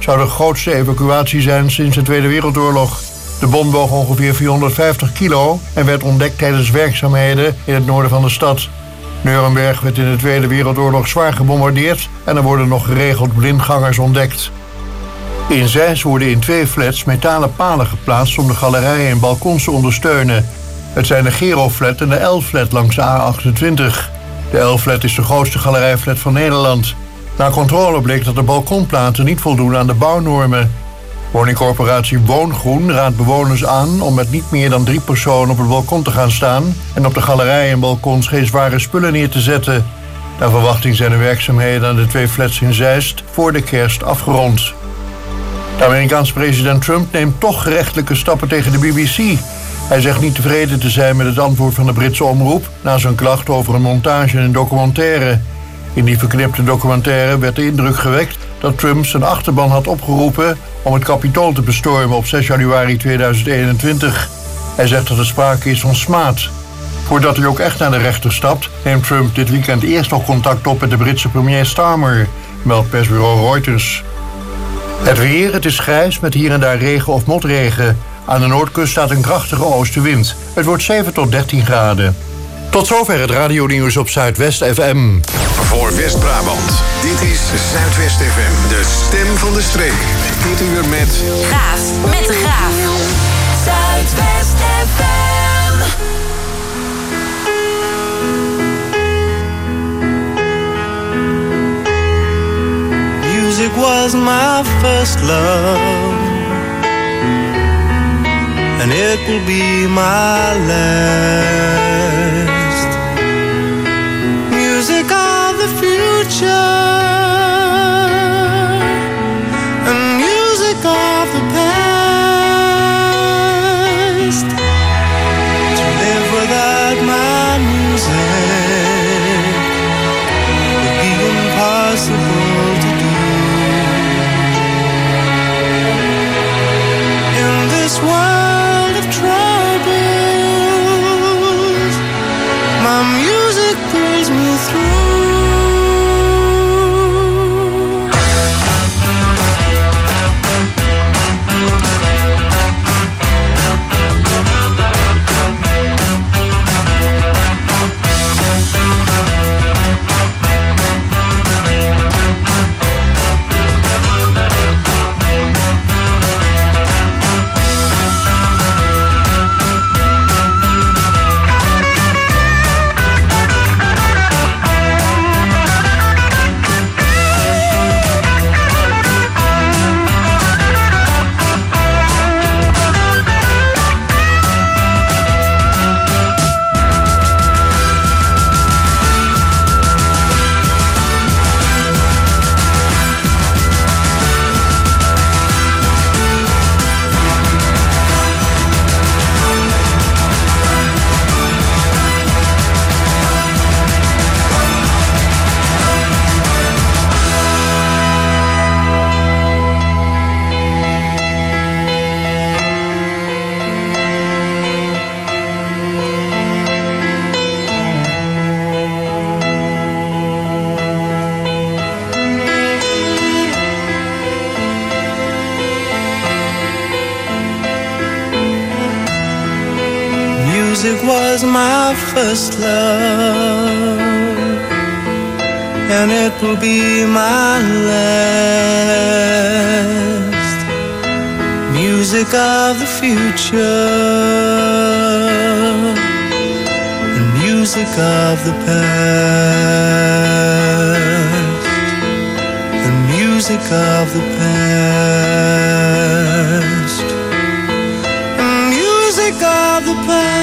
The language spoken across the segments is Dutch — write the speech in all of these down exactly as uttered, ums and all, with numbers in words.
zou de grootste evacuatie zijn sinds de Tweede Wereldoorlog. De bom woog ongeveer vierhonderdvijftig kilo en werd ontdekt tijdens werkzaamheden in het noorden van de stad. Nuremberg werd in de Tweede Wereldoorlog zwaar gebombardeerd en er worden nog geregeld blindgangers ontdekt. In Zeist worden in twee flats metalen palen geplaatst om de galerijen en balkons te ondersteunen. Het zijn de Gero-flat en de L-flat langs de A achtentwintig. De L-flat is de grootste galerijflat van Nederland. Na controle bleek dat de balkonplaten niet voldoen aan de bouwnormen. Woningcorporatie Woongroen raadt bewoners aan om met niet meer dan drie personen op het balkon te gaan staan en op de galerijen en balkons geen zware spullen neer te zetten. Naar verwachting zijn de werkzaamheden aan de twee flats in Zeist voor de kerst afgerond. De Amerikaanse president Trump neemt toch gerechtelijke stappen tegen de B B C. Hij zegt niet tevreden te zijn met het antwoord van de Britse omroep na zijn klacht over een montage in een documentaire. In die verknipte documentaire werd de indruk gewekt dat Trump zijn achterban had opgeroepen om het Capitool te bestormen op zes januari tweeduizend eenentwintig. Hij zegt dat er sprake is van smaad. Voordat hij ook echt naar de rechter stapt, neemt Trump dit weekend eerst nog contact op met de Britse premier Starmer, meldt persbureau Reuters. Het weer, het is grijs met hier en daar regen of motregen. Aan de noordkust staat een krachtige oostenwind. Het wordt zeven tot dertien graden. Tot zover het radionieuws op Zuidwest F M. Voor West-Brabant, dit is Zuidwest F M, de stem van de streek. Dit uur met... Graaf, met de Graaf. Zuidwest F M. Music was my first love, and it will be my last. Music of the future, and music of the past. To live without my music would be impossible to do. In this world of troubles, my music pulls me through. Music was my first love, and it will be my last. Music of the future, and music of the past, and music of the past, and music of the past.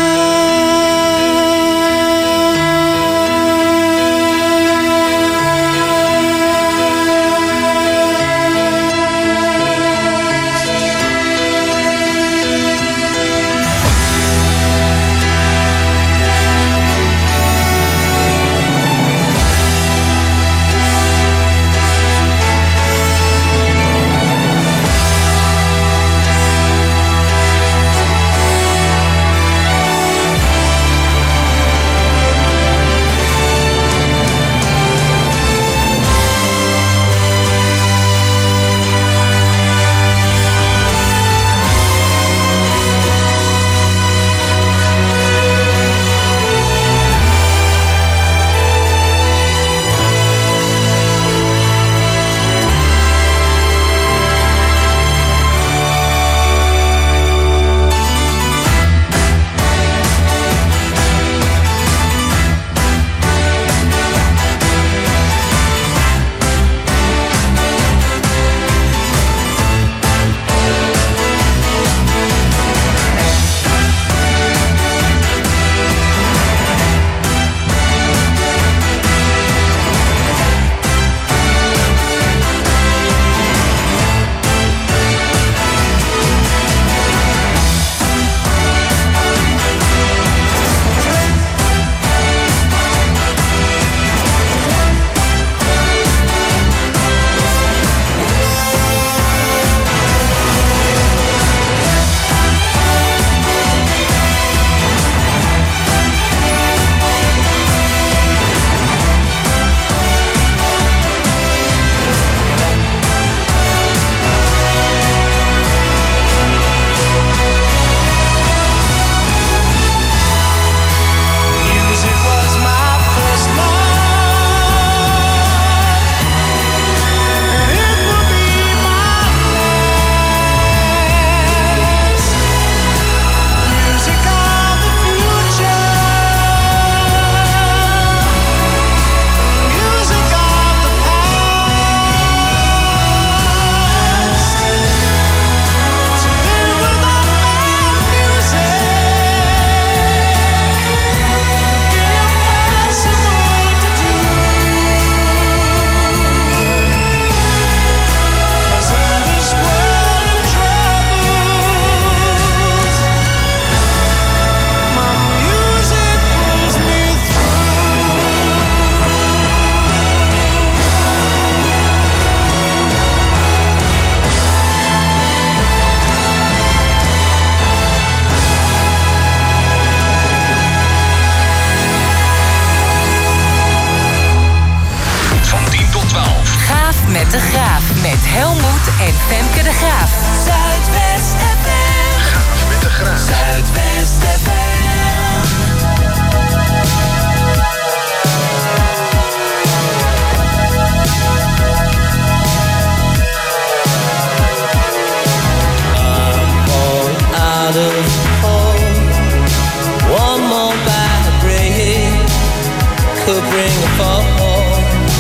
out of hope. One more bad break could bring a fall.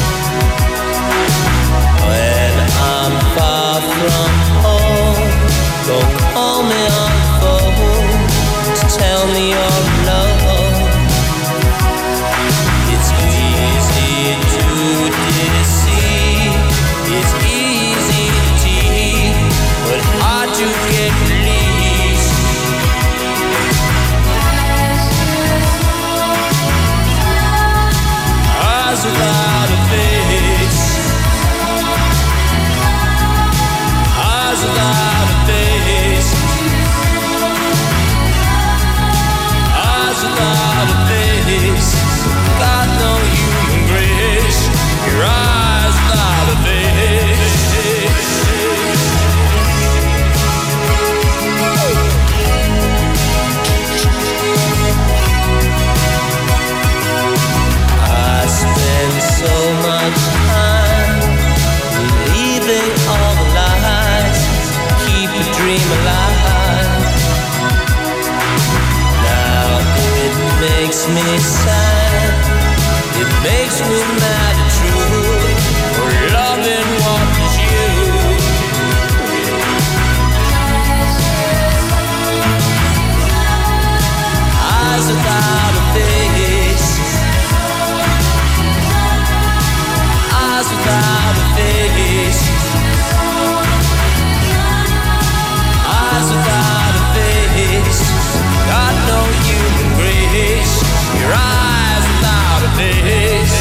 When I'm far from home, don't call me on the phone to tell me you're alone. It's easy to deceive, it's easy to tease, but hard to get released. Eyes without a face, eyes without a face, eyes without a face. Got no human grace. Your eyes without a face. I spend so much time believing all the lies, keep a dream alive. Now it makes me sad, it makes me mad and true, for loving what is you. Eyes without a face, eyes without a face, eyes without a face. Got no human grace. Your eyes without a face.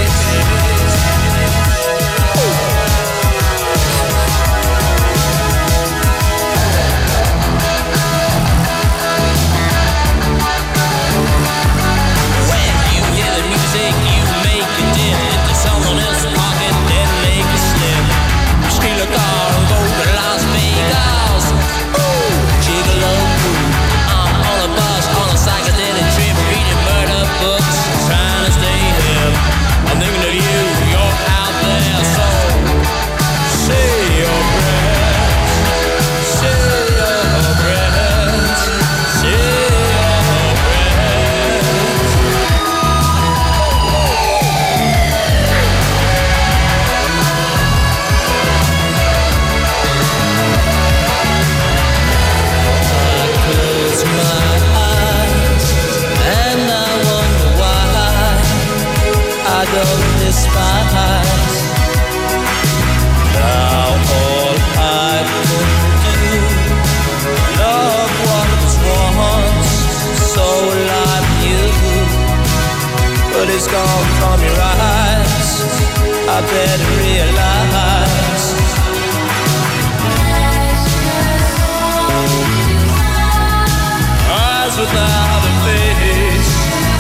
When you hear the music, you make it dim into someone else's pocket, then make it slim. You steal a car and go to Las Vegas. Ooh, gigolo. I'm on a bus, on a psychedelic trip, reading murder books, trying to stay hip. I'm thinking of you, you're out there, so say your prayers, say your prayers, say your prayers. I close my eyes and I wonder why I don't despise. Now all I could do, love what was once so like you, but it's gone from your eyes. I better realize. Eyes without a face,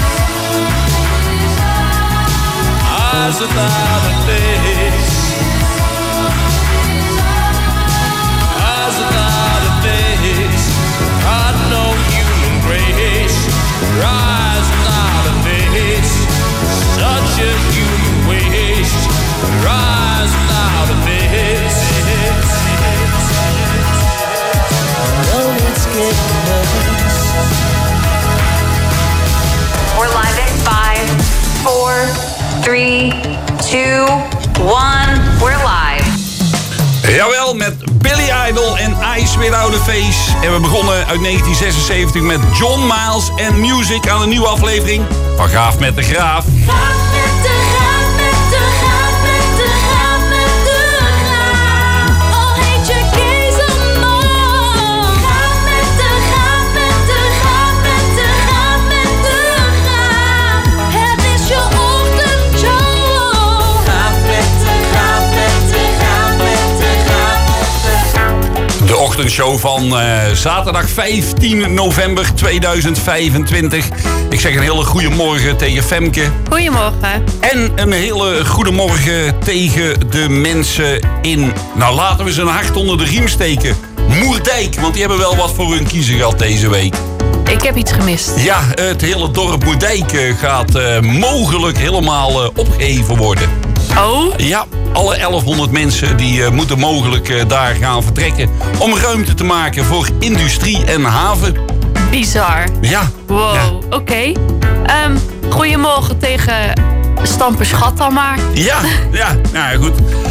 eyes without a face, eyes without a face. Got no human grace. Your eyes without a face, such a human waste. Your eyes without a face. No, it's getting worse. We're live in five, four, three, two, one. We're live. Jawel, met Billy Idol en Eyes Without a Face. En we begonnen uit negentien zesenzeventig met John Miles en Music aan een nieuwe aflevering van Gaaf met de Graaf. Gaaf met de graaf, met de graaf, met de graaf, met de graaf. Al heet je Kees of Mo. Gaaf met de graaf, met de graaf, met de graaf, met de graaf. Het is je ochtendshow. Gaaf met de graaf, met de graaf, met de graaf, met de graaf. De ochtendshow van uh, zaterdag vijftien november tweeduizend vijfentwintig. Ik zeg een hele goede morgen tegen Femke. Goedemorgen. En een hele goede morgen tegen de mensen in... Nou, laten we ze een hart onder de riem steken. Moerdijk, want die hebben wel wat voor hun kiezen gehad deze week. Ik heb iets gemist. Ja, het hele dorp Moerdijk gaat uh, mogelijk helemaal uh, opgeheven worden. Oh? Ja, alle elfhonderd mensen die uh, moeten mogelijk uh, daar gaan vertrekken om ruimte te maken voor industrie en haven. Bizar. Ja. Wow, Ja. oké. Okay. Um, goedemorgen tegen Stamperschat dan maar. Ja, ja, nou ja, goed.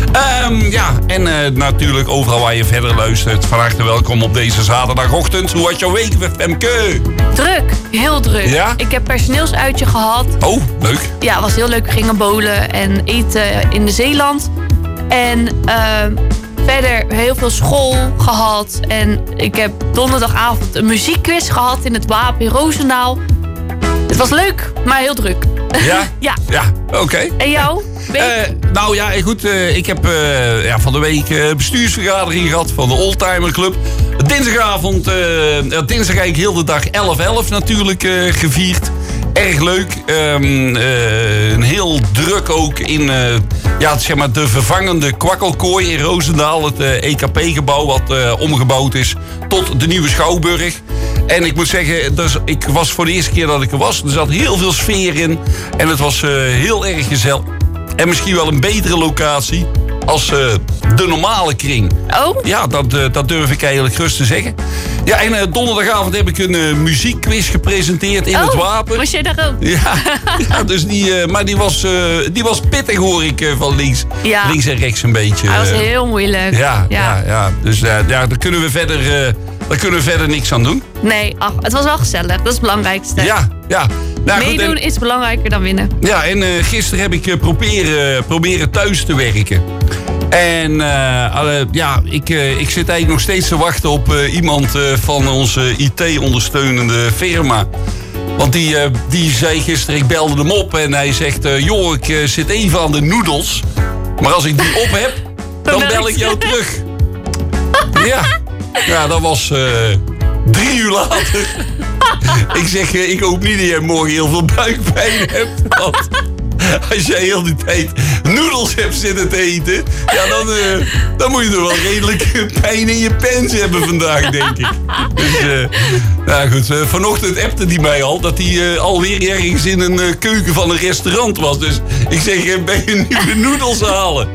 Um, ja, en uh, natuurlijk overal waar je verder luistert. Van harte welkom op deze zaterdagochtend. Hoe was jouw week, Femke? Druk, heel druk. Ja? Ik heb personeelsuitje gehad. Oh, leuk. Ja, was heel leuk. We gingen bowlen en eten in de Zeeland. En uh, verder heel veel school gehad. En ik heb donderdagavond een muziekquiz gehad in het Wapen in Roosendaal. Het was leuk, maar heel druk. Ja? Ja. Ja, oké. Okay. En jou? Uh, nou ja, goed. Uh, ik heb uh, ja, van de week uh, bestuursvergadering gehad van de Oldtimer Club. Dinsdagavond, uh, dinsdag eigenlijk heel de dag elf elf natuurlijk uh, gevierd. Erg leuk. Um, uh, een heel druk ook in uh, ja, zeg maar de vervangende kwakkelkooi in Roosendaal. Het uh, E K P-gebouw wat uh, omgebouwd is tot de nieuwe Schouwburg. En ik moet zeggen, dus, ik was voor de eerste keer dat ik er was. Er zat heel veel sfeer in. En het was uh, heel erg gezellig. En misschien wel een betere locatie als uh, de normale kring. Oh? Ja, dat, uh, dat durf ik eigenlijk gerust te zeggen. Ja, en uh, donderdagavond heb ik een uh, muziekquiz gepresenteerd in oh, het Wapen. Was jij daar ook? Ja, ja dus die, uh, maar die was, uh, die was pittig, hoor ik, uh, van links, ja. links en rechts een beetje. Hij was uh, heel moeilijk. Ja, ja. ja, ja. Dus uh, ja, daar kunnen we verder... Uh, Daar kunnen we verder niks aan doen. Nee, ach, het was wel gezellig. Dat is het belangrijkste. Ja, ja. Nou, meedoen goed, en, is belangrijker dan winnen. Ja, en uh, gisteren heb ik uh, proberen, proberen thuis te werken. En uh, uh, ja, ik, uh, ik zit eigenlijk nog steeds te wachten op uh, iemand uh, van onze I T-ondersteunende firma. Want die, uh, die zei gisteren, ik belde hem op en hij zegt... Uh, joh, ik uh, zit even aan de noedels. Maar als ik die op heb, dan bel ik jou terug. Ja. Ja, dat was uh, drie uur later. Ik zeg, uh, ik hoop niet dat jij morgen heel veel buikpijn hebt. Want als jij heel die tijd noedels hebt zitten te eten... Ja, dan, uh, dan moet je er wel redelijk pijn in je pens hebben vandaag, denk ik. Dus, uh, nou goed, uh, vanochtend appte die mij al... dat hij uh, alweer ergens in een uh, keuken van een restaurant was. Dus ik zeg, uh, ben je nu de noedels halen?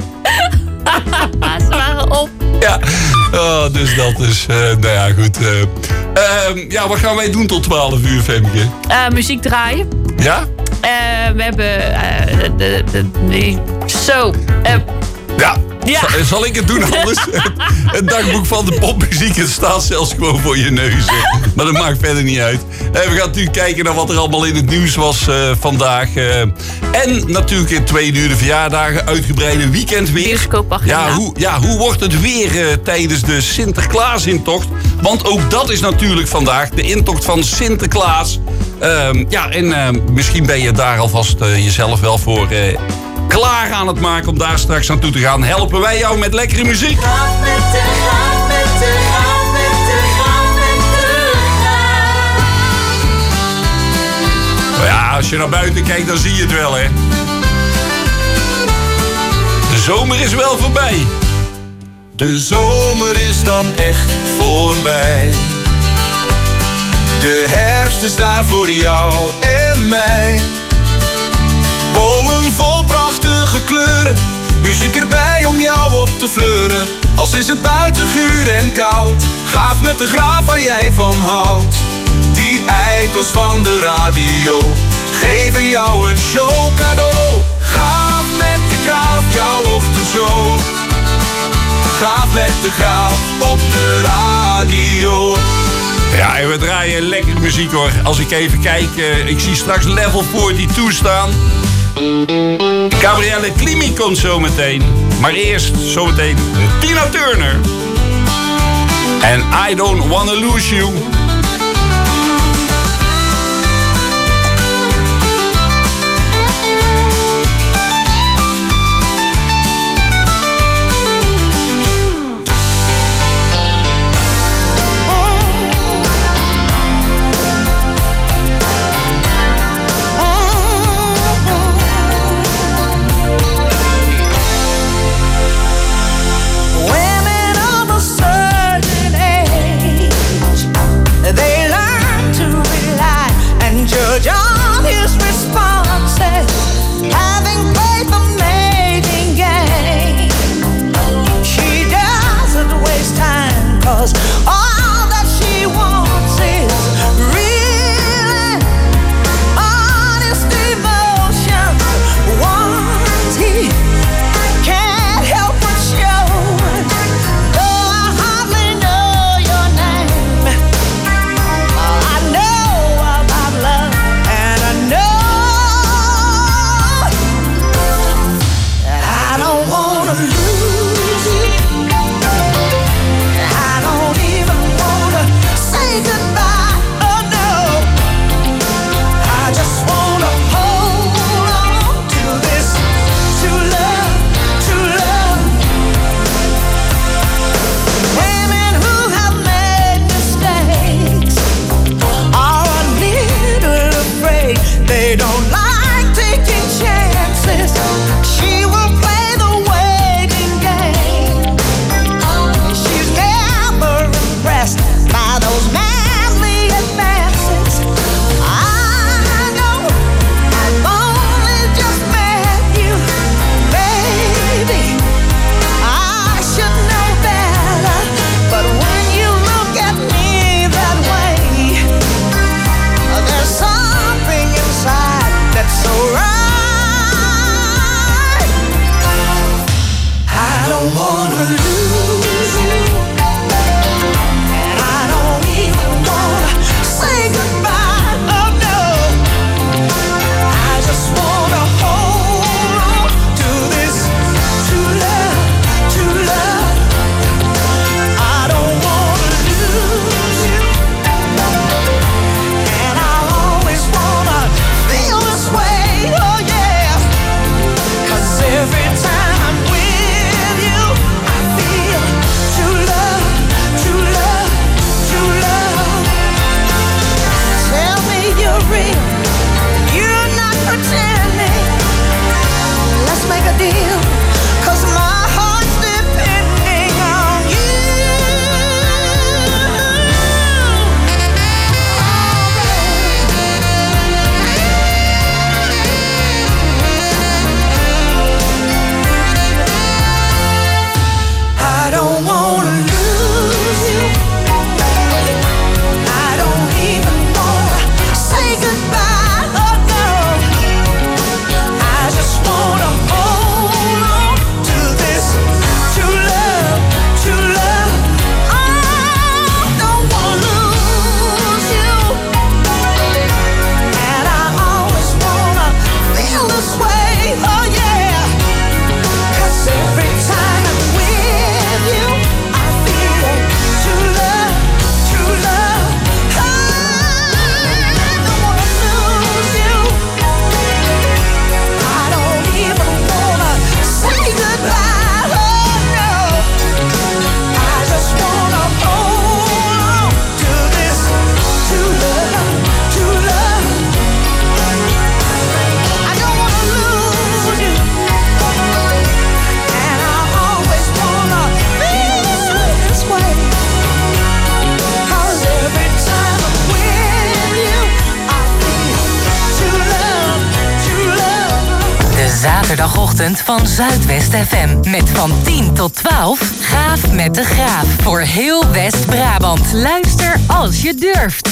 Ze waren op. Ja, oh, dus dat is, uh, nou ja, goed. Uh, uh, ja, wat gaan wij doen tot twaalf uur, Femke? Uh, muziek draaien. Ja? Uh, we hebben... Uh, de, de, de, zo. Uh, ja. ja. Zal, zal ik het doen anders? Het dagboek van de popmuziek, het staat zelfs gewoon voor je neus. Maar dat maakt verder niet uit. Uh, we gaan natuurlijk kijken naar wat er allemaal in het nieuws was uh, vandaag. Uh, en natuurlijk in twee uur de verjaardagen, uitgebreide weekend weer. Bioscoopagenda. Ja, hoe, ja, hoe wordt het weer uh, tijdens de Sinterklaas-intocht? Want ook dat is natuurlijk vandaag de intocht van Sinterklaas. Uh, ja, en uh, misschien ben je daar alvast uh, jezelf wel voor... Uh, klaar aan het maken om daar straks naartoe te gaan. Helpen wij jou met lekkere muziek? Ga met de, ga met de, ga met de, ga met de, ga. Nou ja, als je naar buiten kijkt, dan zie je het wel, hè. De zomer is wel voorbij. De zomer is dan echt voorbij. De herfst is daar voor jou en mij. Bomen vol prachtige kleuren, muziek erbij om jou op te fleuren. Als is het buiten guur en koud, gaaf met de graaf waar jij van houdt. Die eikels van de radio geven jou een show cadeau. Gaaf met de graaf, jouw ochtendshow. Gaaf met de graaf op de radio. Ja, en we draaien lekkere muziek, hoor. Als ik even kijk, uh, ik zie straks Level tweeënveertig staan. Gabrielle Climi komt zometeen. Maar eerst zometeen Tina Turner. En I Don't Wanna Lose You. Women of a certain age zaterdagochtend van Zuidwest F M. Met van tien tot twaalf Gaaf met de Graaf. Voor heel West-Brabant. Luister als je durft.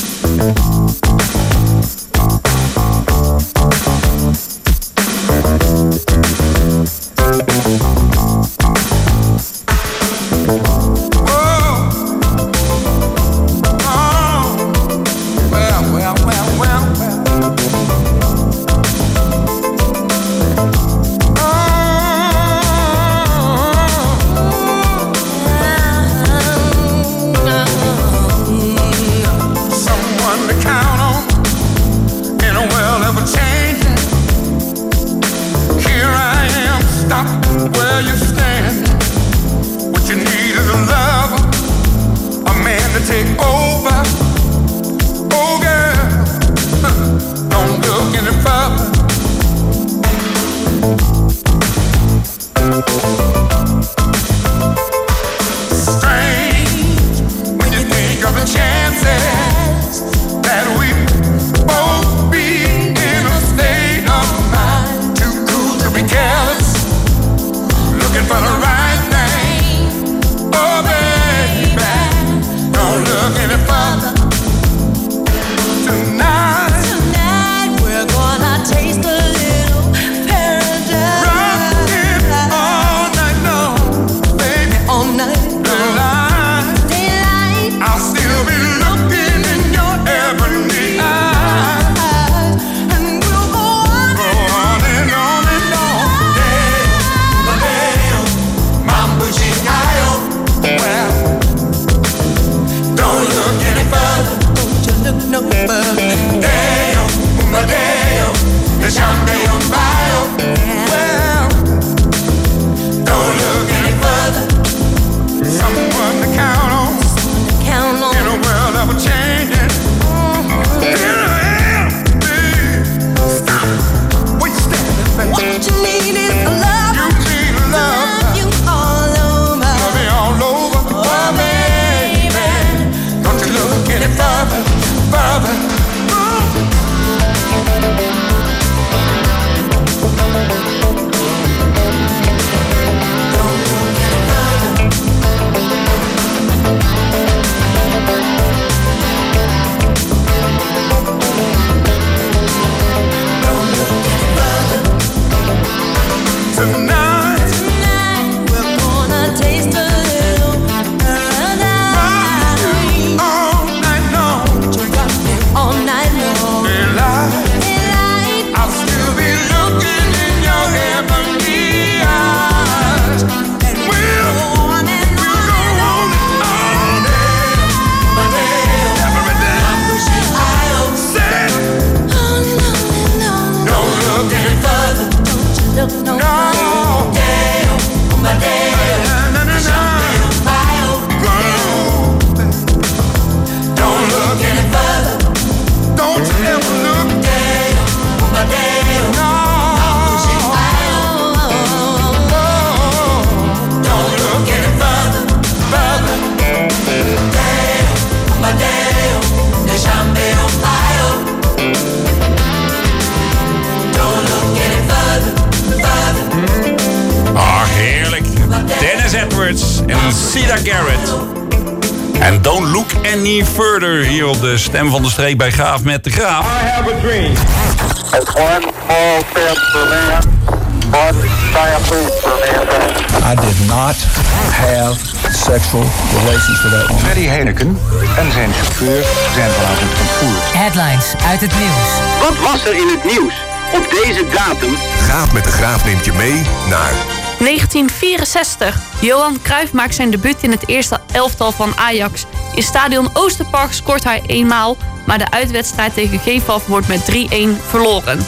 En Don't Look Any Further hier op de Stem van de Streek bij Gaaf met de Graaf. I have a dream. It's one small step for man, one giant leap for mankind. I did not have sexual relations with that woman. Freddy Heineken en zijn chauffeur zijn vanavond ontvoerd. Headlines uit het nieuws. Wat was er in het nieuws op deze datum? Gaaf met de Graaf neemt je mee naar negentien vierenzestig. Johan Cruijff maakt zijn debuut in het eerste elftal van Ajax. In stadion Oosterpark scoort hij eenmaal, maar de uitwedstrijd tegen G V A F wordt met drie-een verloren.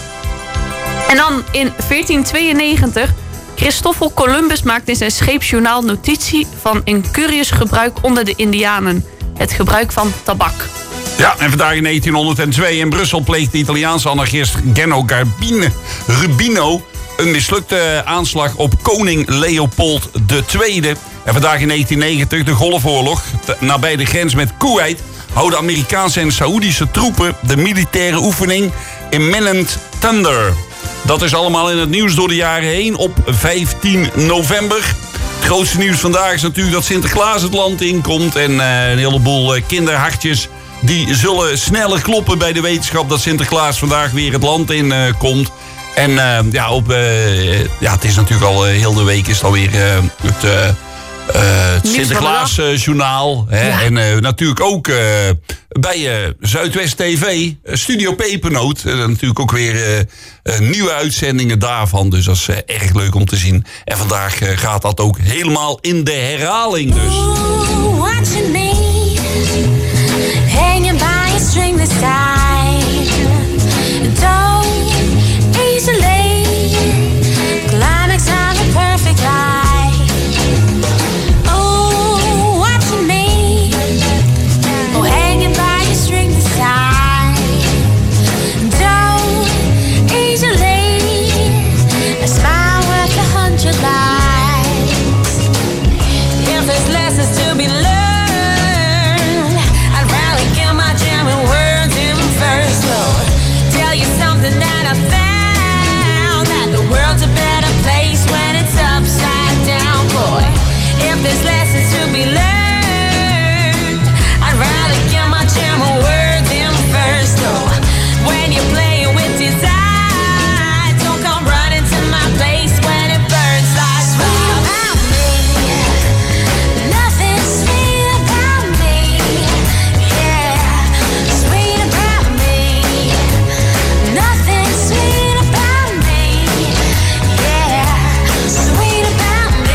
En dan in veertien tweeënnegentig. Christoffel Columbus maakt in zijn scheepsjournaal notitie van een curious gebruik onder de Indianen. Het gebruik van tabak. Ja, en vandaag in negentienhonderdtwee in Brussel pleegt de Italiaanse anarchist Genno Garbine, Rubino een mislukte aanslag op koning Leopold de Tweede. En vandaag in negentien negentig, de Golfoorlog, nabij de grens met Koeweit, houden Amerikaanse en Saoedische troepen de militaire oefening Imminent Thunder. Dat is allemaal in het nieuws door de jaren heen op vijftien november. Het grootste nieuws vandaag is natuurlijk dat Sinterklaas het land inkomt. En uh, een heleboel uh, kinderhartjes die zullen sneller kloppen bij de wetenschap dat Sinterklaas vandaag weer het land in uh, komt. En uh, ja, op, uh, ja, het is natuurlijk al uh, heel de week is het alweer uh, het... Uh, Uh, het Sinterklaasjournaal. Uh, ja. En uh, natuurlijk ook uh, bij uh, Zuidwest T V, uh, Studio Pepernoot. Uh, natuurlijk ook weer uh, uh, nieuwe uitzendingen daarvan. Dus dat is uh, erg leuk om te zien. En vandaag uh, gaat dat ook helemaal in de herhaling. Dus. Ooh, watching me hanging by a string this time. Don't easily climax of a perfect life. There's lessons to be learned. I'd rather get my jam of words in first. So when you're playing with desire, don't come running to my place when it burns like sweet about me. Nothing sweet about me. Yeah, sweet about me. Nothing sweet about me. Yeah, sweet about me.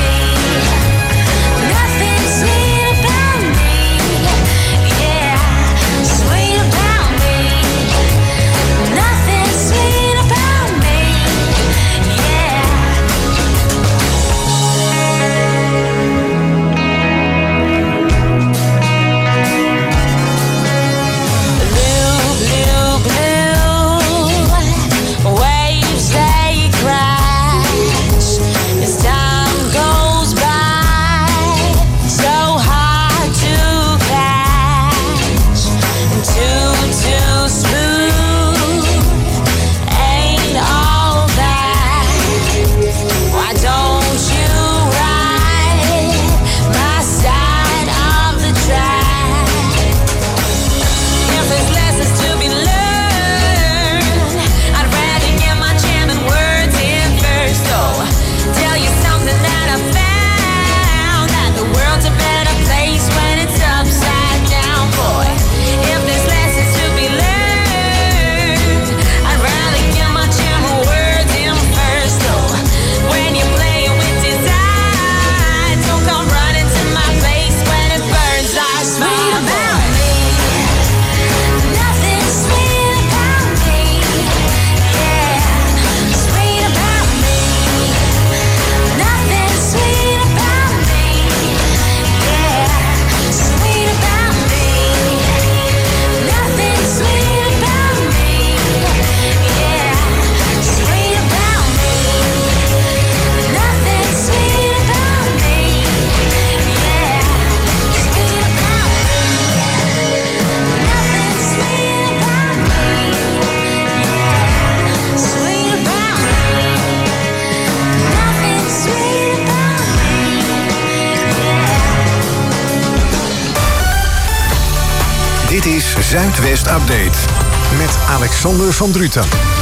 Dit is Zuidwest Update met Alexander van Druten.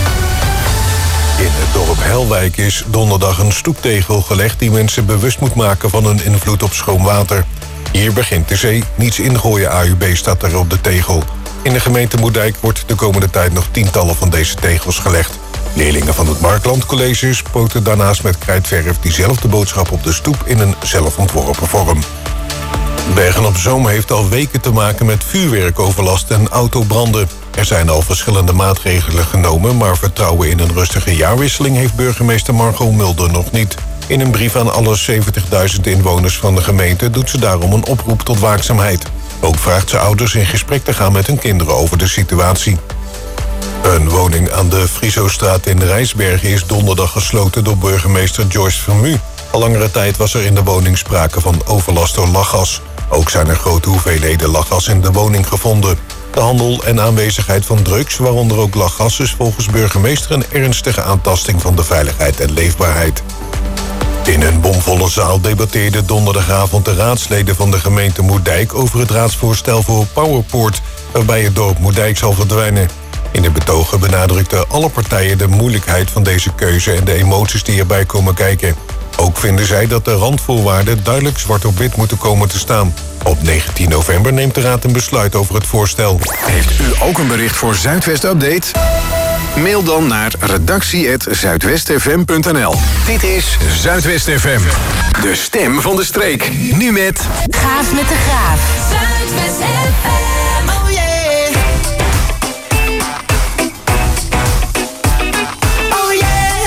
In het dorp Helwijk is donderdag een stoeptegel gelegd die mensen bewust moet maken van hun invloed op schoon water. Hier begint de zee, niets ingooien A U B staat er op de tegel. In de gemeente Moerdijk wordt de komende tijd nog tientallen van deze tegels gelegd. Leerlingen van het Markland College spoten daarnaast met krijtverf diezelfde boodschap op de stoep in een zelfontworpen vorm. Bergen-op-Zoom heeft al weken te maken met vuurwerkoverlast en autobranden. Er zijn al verschillende maatregelen genomen, maar vertrouwen in een rustige jaarwisseling heeft burgemeester Margot Mulder nog niet. In een brief aan alle zeventigduizend inwoners van de gemeente doet ze daarom een oproep tot waakzaamheid. Ook vraagt ze ouders in gesprek te gaan met hun kinderen over de situatie. Een woning aan de Friesostraat in Rijsbergen is donderdag gesloten door burgemeester Joyce Vermu. Al langere tijd was er in de woning sprake van overlast door lachgas. Ook zijn er grote hoeveelheden lachgas in de woning gevonden. De handel en aanwezigheid van drugs, waaronder ook lachgas, is volgens burgemeester een ernstige aantasting van de veiligheid en leefbaarheid. In een bomvolle zaal debatteerden donderdagavond de raadsleden van de gemeente Moerdijk over het raadsvoorstel voor Powerpoort, waarbij het dorp Moerdijk zal verdwijnen. In de betogen benadrukten alle partijen de moeilijkheid van deze keuze en de emoties die erbij komen kijken. Ook vinden zij dat de randvoorwaarden duidelijk zwart op wit moeten komen te staan. Op negentien november neemt de raad een besluit over het voorstel. Heeft u ook een bericht voor Zuidwest Update? Mail dan naar redactie apenstaartje zuidwest f m punt n l. Dit is Zuidwest F M, de stem van de streek. Nu met Gaaf met de Graaf. Zuidwest F M, oh yeah. Oh yeah.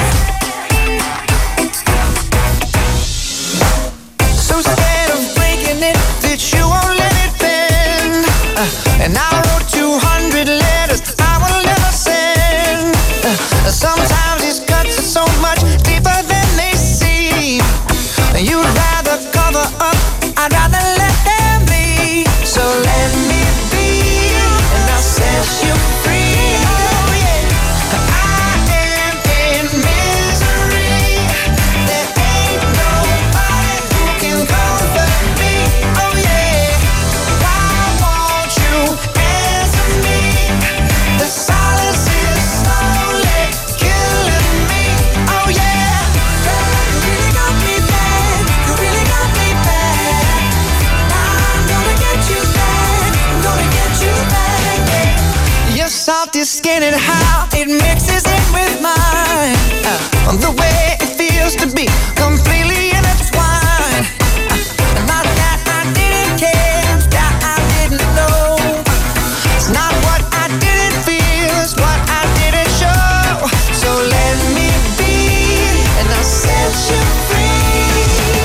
So scared of breaking it that you won't let it bend. Uh, and I wrote two hundred letters I will never send. Uh, sometimes these cuts are so much deeper than they seem. And you'd rather cover up, I'd rather let them be. So let me be, and I'll set you free. Oh yeah, I am in misery. There ain't nobody who can comfort me. Oh yeah, why won't you answer me? The silence is slowly killing me. Oh yeah, girl, you really got me bad. You really got me bad. I'm gonna get you back. I'm gonna get you back. Yeah. Your salty skin and how it mixes in with mine. Uh, the way it feels to be completely intertwined. Uh, not that I didn't care, that I didn't know. It's not what I didn't feel, it's what I didn't show. So let me be, and I'll set you free.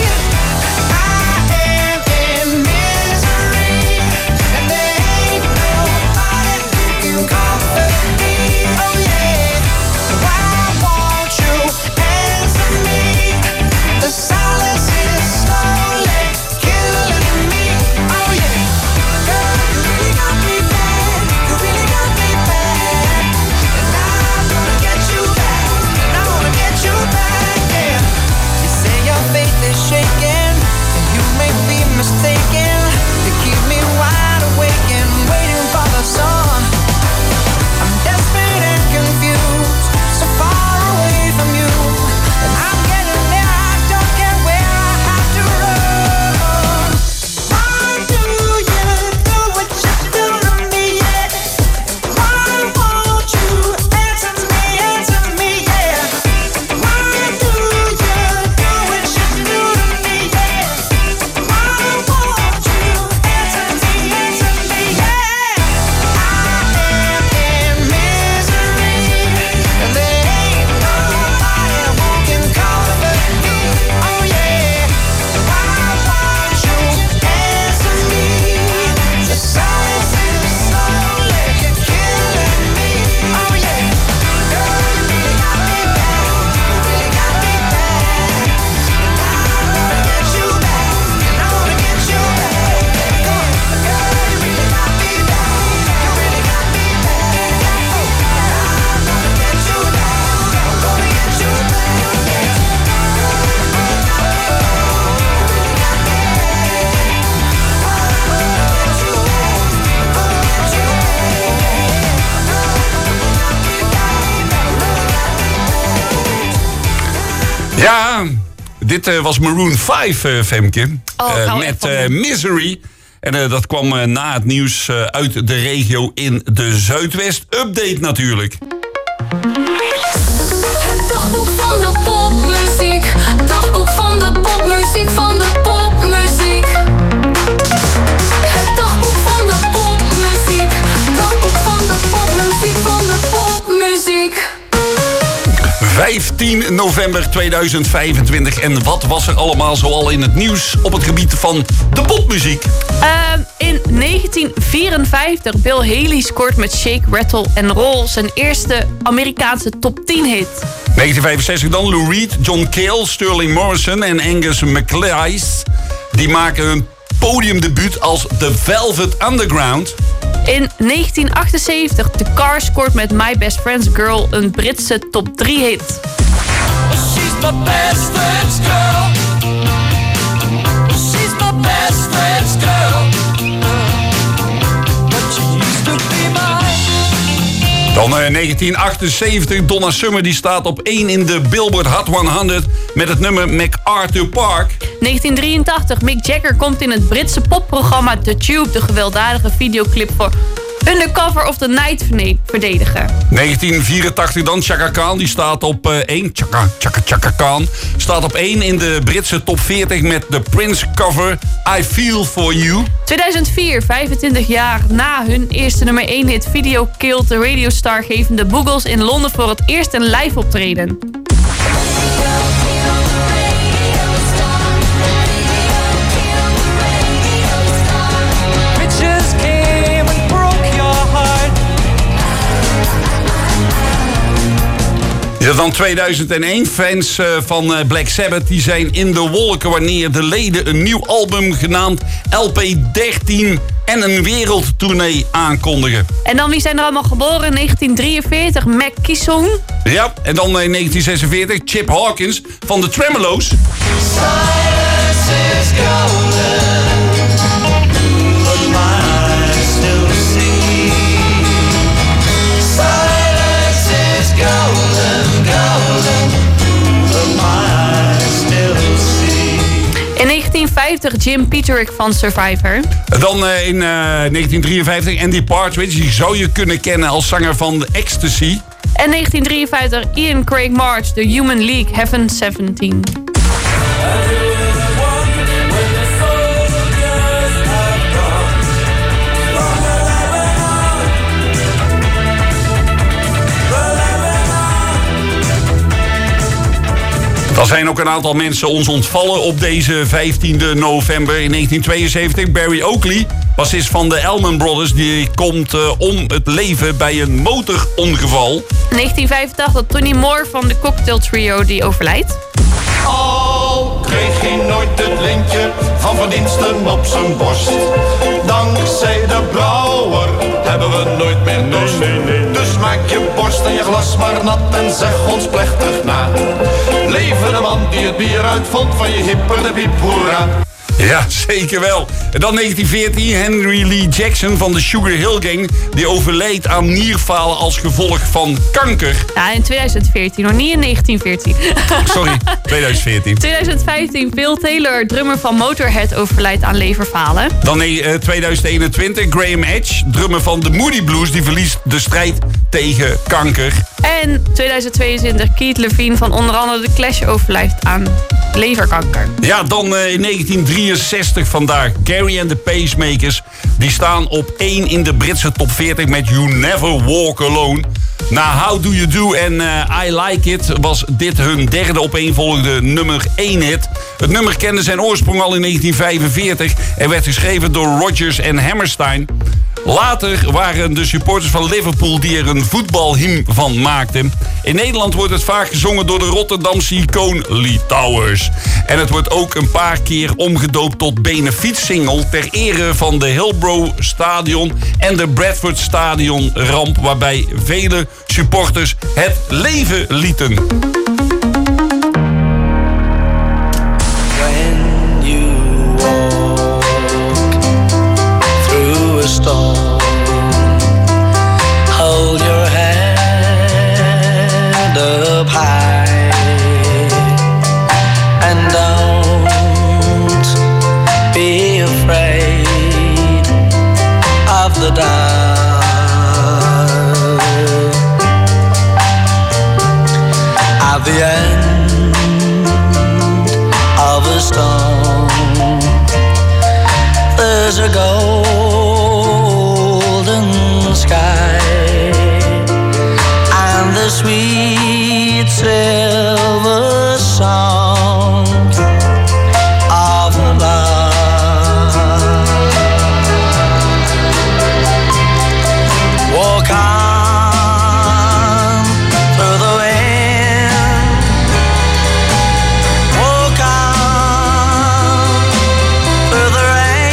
I am in misery, and there ain't nobody who can comfort me. Oh yeah, why won't you answer me? The silence is slowly killing me. Oh yeah, girl, you really got me bad. You really got me bad. And I'm gonna get you back. And I wanna get you back, yeah. You say your faith is shaking, and you may be mistaken. You keep me wide awake and waiting for the sun. I'm desperate and confused, so far away from you. And I'm getting there, I don't care where I have to run. Why do you do what you do to me, yeah? Why won't you answer me, answer me, yeah? Why do you do what you do to me, yeah? Why won't you answer me, answer me, yeah? I am in misery, and there ain't nobody who can comfort me. Oh yeah, why won't you answer me? The silence is slowly killing me. Oh yeah, girl, you really got me bad. You really got me bad. And I wanna get you back. And I wanna get you back. Come on, girl, you really got me bad. You really got me bad. Oh, I'm gonna get you back. I'm gonna get you back. Yeah. Ja, dit eh, was Maroon vijf, eh, Femke. Oh, ik Eh, hou echt met van eh, hem. Misery. En eh, dat kwam eh, na het nieuws eh, uit de regio in de Zuidwest Update natuurlijk. Het dagboek van de popmuziek. Het dagboek van de popmuziek, van de popmuziek. Het dagboek van de popmuziek. Het dagboek van de popmuziek, van de popmuziek. vijftien november tweeduizend vijfentwintig. En wat was er allemaal zoal in het nieuws op het gebied van de popmuziek? Ehm, in negentien vierenvijftig, Bill Haley scoort met Shake, Rattle and Roll zijn eerste Amerikaanse top tien hit. negentien vijfenzestig dan Lou Reed, John Cale, Sterling Morrison en Angus MacLeod. Die maken hun podiumdebuut als The Velvet Underground? In negentien achtenzeventig, The Cars scoort met My Best Friend's Girl een Britse top drie hit. She's my best friend's girl. She's my best friend's girl. But she used to be mine. Dan uh, negentien achtenzeventig, Donna Summer die staat op één in de Billboard Hot honderd met het nummer MacArthur Park. negentien drieëntachtig, Mick Jagger komt in het Britse popprogramma The Tube de gewelddadige videoclip voor Undercover of the Night verdedigen. negentien vierentachtig dan, Chaka Khan, die staat op uh, één. Chaka, Chaka, Chaka Khan staat op één in de Britse top veertig met de Prince cover I Feel For You. tweeduizend vier, vijfentwintig jaar na hun eerste nummer één hit Video Killed the Radio Star, geven de Boogles in Londen voor het eerst een live optreden. Ja, dan tweeduizend één. Fans uh, van uh, Black Sabbath die zijn in de wolken wanneer de leden een nieuw album genaamd L P dertien en een wereldtournee aankondigen. En dan wie zijn er allemaal geboren? In negentien drieënveertig, Mac Kissong. Ja, en dan in negentien zesenveertig Chip Hawkins van de Tremolo's. Silence is golden, but my eyes still see. Silence is golden, golden, but my eyes still see. In negentien vijftig Jim Peterick van Survivor. Dan uh, in uh, negentien drieënvijftig Andy Partridge, die zou je kunnen kennen als zanger van de Ecstasy. En negentien drieënvijftig Ian Craig March, The Human League, Heaven zeventien. Er zijn ook een aantal mensen ons ontvallen op deze vijftiende november. In negentien tweeënzeventig Barry Oakley, bassist van de Allman Brothers, die komt uh, om het leven bij een motorongeval. negentien vijfentachtig Tony Moore van de Cocktail Trio, die overlijdt. Al kreeg hij nooit het lintje van verdiensten op zijn borst. Dankzij de brouwer hebben we nooit meer dorst. Nee, nee, nee. Dus maak je borst en je glas maar nat en zeg ons plechtig na. Leven de man die het bier uitvond van je hipper de piep, hoera. Ja, zeker wel. En dan negentien veertien Henry Lee Jackson van de Sugar Hill Gang, die overleed aan nierfalen als gevolg van kanker. Ja, in tweeduizend veertien, nog niet in negentien veertien. Sorry, tweeduizend veertien. tweeduizend vijftien Phil Taylor, drummer van Motorhead, overlijdt aan leverfalen. Dan nee, uh, tweeduizend eenentwintig Graham Edge, drummer van de Moody Blues, die verliest de strijd tegen kanker. En tweeduizend tweeëntwintig Keith Levine van onder andere The Clash overlijdt aan leverkanker. Ja, dan uh, in negentien drieënzestig vandaag Gary and the Pacemakers. Die staan op één in de Britse top veertig met You Never Walk Alone. Na How Do You Do en uh, I Like It was dit hun derde opeenvolgende nummer één hit. Het nummer kende zijn oorsprong al in negentien vijfenveertig en werd geschreven door Rodgers en Hammerstein. Later waren de supporters van Liverpool die er een voetbalhymn van maakten. In Nederland wordt het vaak gezongen door de Rotterdamse icoon Lee Towers. En het wordt ook een paar keer omgedoopt tot benefietsingle ter ere van de Hillbrow Stadion en de Bradford Stadion ramp, waarbij vele supporters het leven lieten. When you walk through a storm, hold your head up high and don't be afraid of the dark. At the end of a storm, there's a golden sky and the sweet silver song of love. Walk on through the wind, walk on through the rain.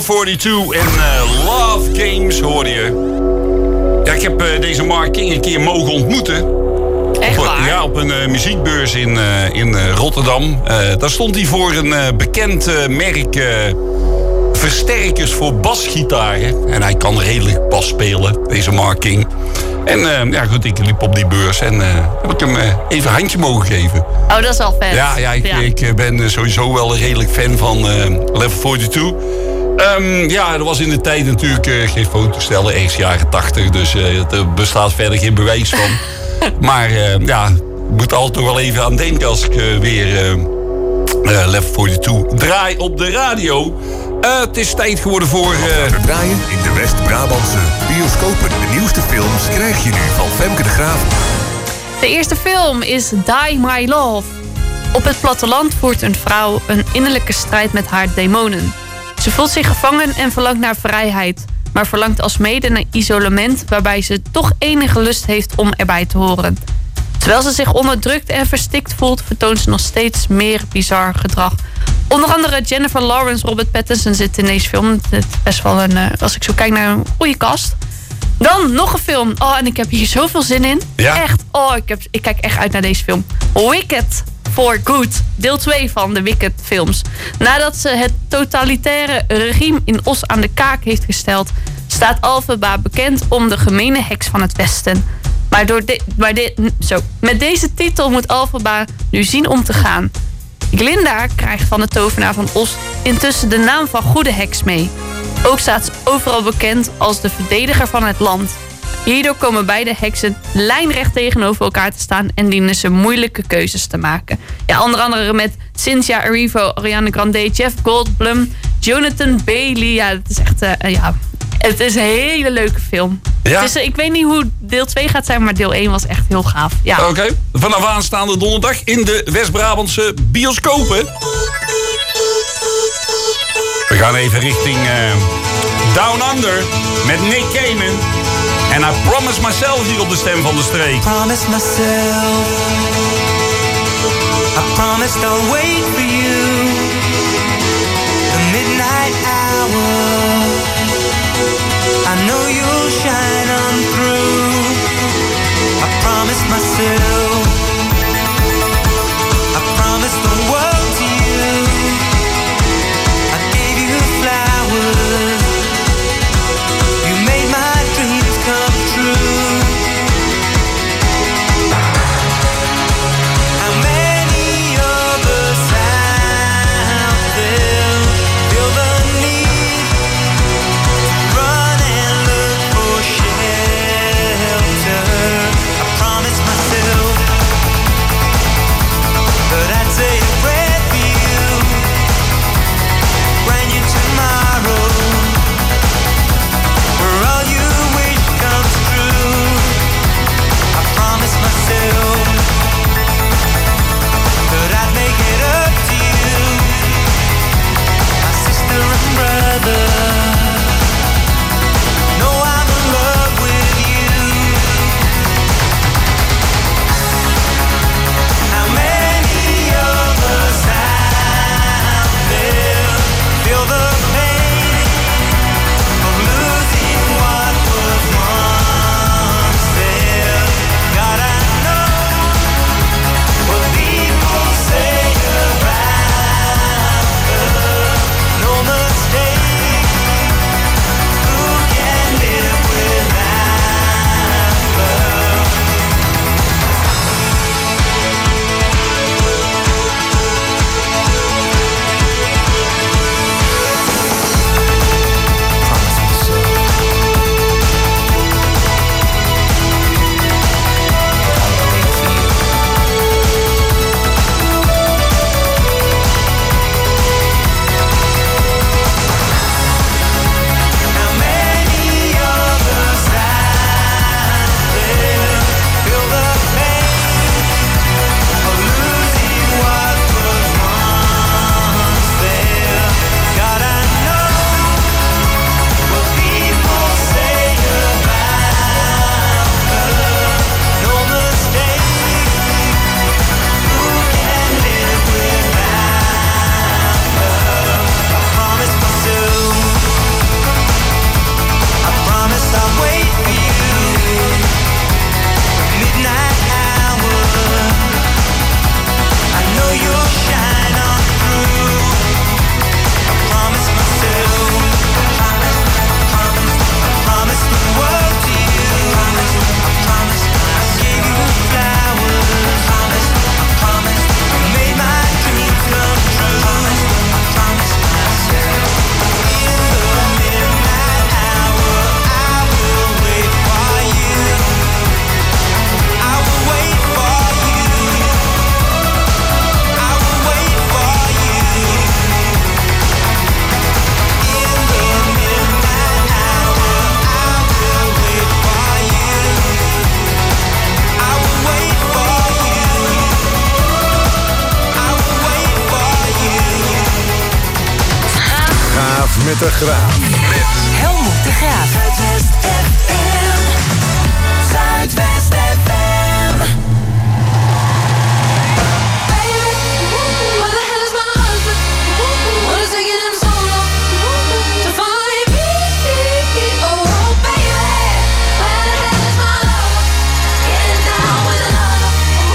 tweeënveertig en uh, Love Games hoorde je. Ja, ik heb uh, deze Mark King een keer mogen ontmoeten. Echt op, waar? Ja, op een uh, muziekbeurs in, uh, in uh, Rotterdam. Uh, daar stond hij voor een uh, bekend uh, merk uh, versterkers voor basgitaren. En hij kan redelijk bas spelen, deze Mark King. En uh, ja, goed, ik liep op die beurs en uh, heb ik hem uh, even een handje mogen geven. Oh, dat is al vet. Ja, ja, ik, ja. ik ben sowieso wel een redelijk fan van uh, Level tweeënveertig. Um, ja, er was in de tijd natuurlijk uh, geen fotostellen, ergens jaren tachtig. Dus uh, er bestaat verder geen bewijs van. Maar uh, ja, ik moet er altijd nog wel even aan denken als ik uh, weer uh, uh, Level tweeënveertig draai op de radio. Uh, het is tijd geworden voor... Uh... We draaien in de West-Brabantse bioscopen. De nieuwste films krijg je nu van Femke de Graaf. De eerste film is Die My Love. Op het platteland voert een vrouw een innerlijke strijd met haar demonen. Ze voelt zich gevangen en verlangt naar vrijheid, maar verlangt alsmede naar isolement waarbij ze toch enige lust heeft om erbij te horen. Terwijl ze zich onderdrukt en verstikt voelt, vertoont ze nog steeds meer bizar gedrag. Onder andere Jennifer Lawrence, Robert Pattinson zit in deze film. Het is best wel een, uh, als ik zo kijk naar een goede cast. Dan nog een film. Oh, en ik heb hier zoveel zin in. Ja? Echt. Oh, ik, heb, ik kijk echt uit naar deze film. Wicked for Good. Deel twee van de Wicked films. Nadat ze het totalitaire regime in Os aan de kaak heeft gesteld, staat Elphaba bekend om de gemene heks van het Westen. Maar, door de, maar de, zo, met deze titel moet Elphaba nu zien om te gaan. Glinda krijgt van de tovenaar van Os intussen de naam van goede heks mee. Ook staat ze overal bekend als de verdediger van het land. Hierdoor komen beide heksen lijnrecht tegenover elkaar te staan en dienen ze moeilijke keuzes te maken. Ja, onder andere met Cynthia Erivo, Ariana Grande, Jeff Goldblum, Jonathan Bailey. Ja, het is echt, uh, ja, het is een hele leuke film. Ja? Dus uh, ik weet niet hoe deel twee gaat zijn, maar deel één was echt heel gaaf. Ja. Oké, okay. Vanaf aanstaande donderdag in de West-Brabantse bioscopen. We gaan even richting uh, Down Under met Nick Cayman. En I Promise Myself hier op de Stem van de Streek. Promise myself, I promised I'll wait for you. The midnight hour, I know you'll shine on through. I promised myself, I promised the world to you. I gave you flowers, you made my dreams come true. How many of us out there feel the need to run and look for shelter? I promised myself met de Graaf. Helmoet de Graaf. Zuidwest F M. Zuidwest F M. Where the hell is my husband? What is taking him so long to find me? Oh, baby, where the hell is my lover? Getting down with another.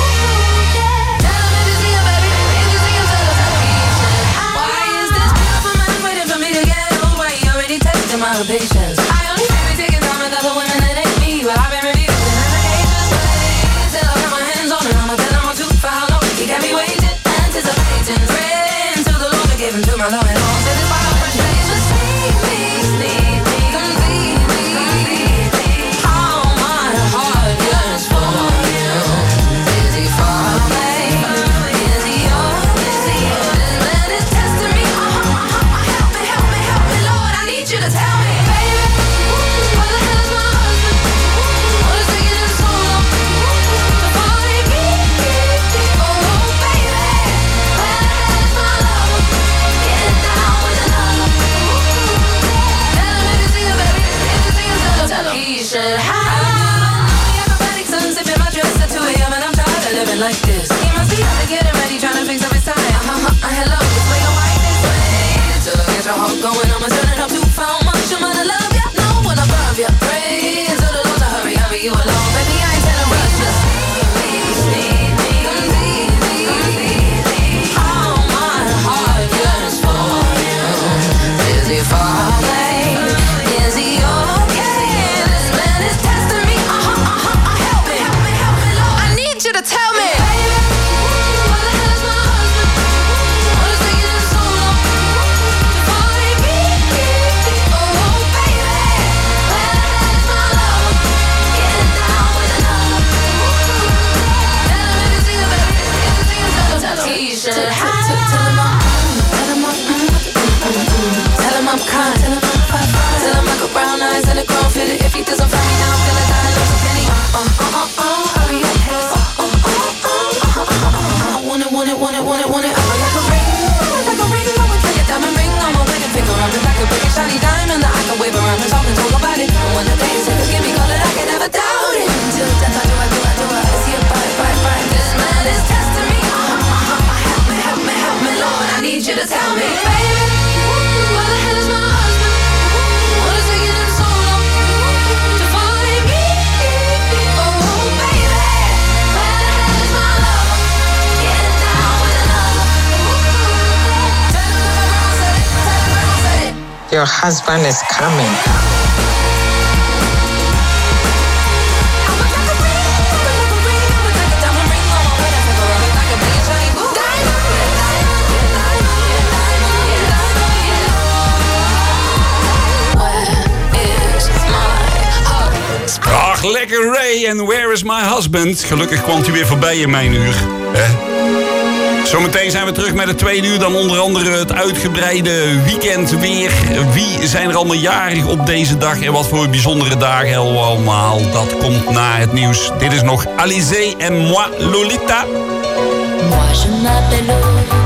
Tell him if you see him, baby. If you see him, tell him, tell him. Why is this beautiful man waiting for me to get over? He already tested my patience. I only say we taking time with other women that ain't me, but I've been reviewing allegations. Till I got my hands on him, I'ma tell him I'm too for how long. He got me waiting, anticipating, praying till the Lord forgive him to my love and all. Till this fire frustration, sneak me, sneak me, complete me. How my heart yearns for you. Is he far away? Is he yours? Is he yours? This man is testing me. Uh-huh, uh-huh. Help me, help me, help me, Lord. I need you to tell me, baby. Where the hell is my husband? What is taking him so long to find me? Oh, baby, where the hell is my lover? Getting down with another. Tell him if you see him, baby. If you see him, tell him, tell him. He should have. The acrobatics unzipping my dress at two a.m. and I'm tired of living like this. He must be out to get it ready, trying to fix up his tie. Uh-huh, uh, hello, this way or white this way. So get your heart going, I'ma turn it up to how much I'm gonna love ya. No one above ya. Pray to the Lord to hurry, hurry you along. Baby, I ain't telling rush, just sneak me, sneak me, complete me. How my heart yearns for you. Is he far away? Is he okay? This man is testing me. Uh-huh, uh-huh, uh, help me, help me, help me, Lord. I need you to tell me. Baby, where the hell is my husband? What is taking him so long to find me? Oh, baby, where the hell is my lover? Getting down with another. Tell him if you see him, baby. If you see him, tell him, tell him. He should have. Tell him I'm, tell him I'm, tell him I'm kind. Tell him I'm fine. Tell him I got brown eyes and a grown fitted. If he doesn't find me now, I'm gonna die. Lose a penny. Uh, uh, uh, uh, hurry up, please. Uh, uh, uh, uh, uh, uh, want it, want it, want it, want it, want it. I'm like a ring, like a ring. I'm like a diamond ring. I'm a wedding finger. I'm like a big shiny diamond that I can wave around and talk and talk about it. And when the day is give me call it, I can never doubt it. Until death, I do, I do, I do, I see it, bye, bye, bye. This man is testing me. Uh, uh, uh, help me, help me, help me, Lord. I need you to tell me, baby. Where the hell is my husband? What is taking him so long to find me? Oh, baby, where the hell is my lover? Getting down with another. Tell him that my grandma said it. Tell him grandma said it. Your husband is coming. Ach, lekker Ray en Where is my husband? Gelukkig kwam hij weer voorbij in mijn uur. Hè? Zometeen zijn we terug met het tweede uur. Dan onder andere het uitgebreide weekend weer. Wie zijn er allemaal jarig op deze dag? En wat voor bijzondere dagen allemaal. Dat komt na het nieuws. Dit is nog Alizé en Moi Lolita. Moi je m'appelle